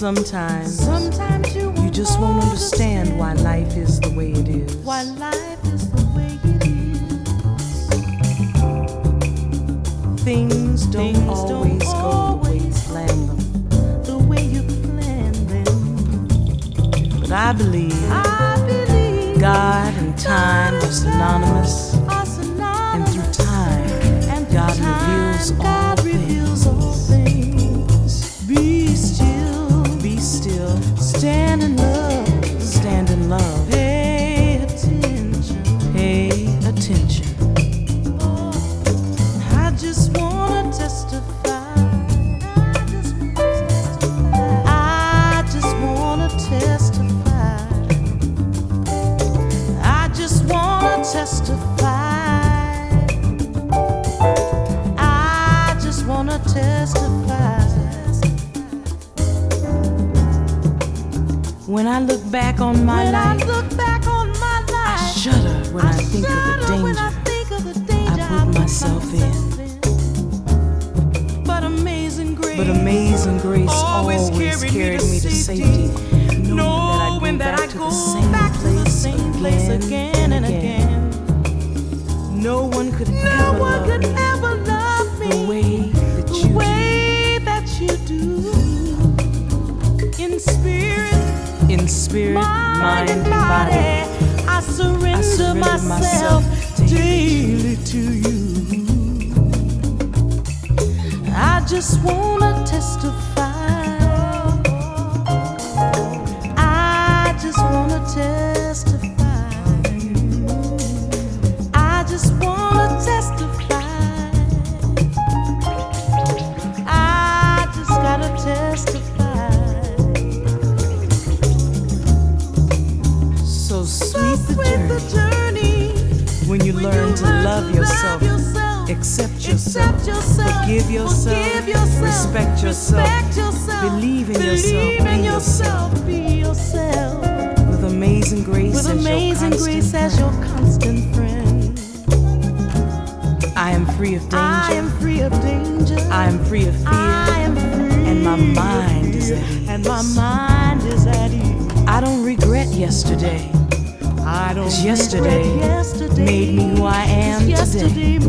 Sometimes you just won't understand why life is the way it is. Why life is the way it is. Things don't always go the way you plan them. The way you plan them. But I believe God and time are synonymous. And through time, God reveals all things. Be still, stand in love, pay attention. I just wanna testify. I just wanna testify. I just wanna testify. I just wanna testify. When I look back on my life, I shudder when I think of the danger I put myself in. But amazing grace always carried me to safety, knowing that I go back to the same place again and again. No one could ever love me the way that you do. In spirit, mind, and body, I surrender myself daily to you. I just wanna testify. I just wanna testify. I just wanna testify. I just gotta testify. So sweet the journey when you learn to love yourself, accept yourself, forgive yourself, respect yourself, believe in yourself, be yourself. With amazing grace as your constant friend. I am free of danger. I am free of danger. I am free of fear. I am free. And my mind is at ease. I don't regret yesterday. 'Cause yesterday made me who I am today.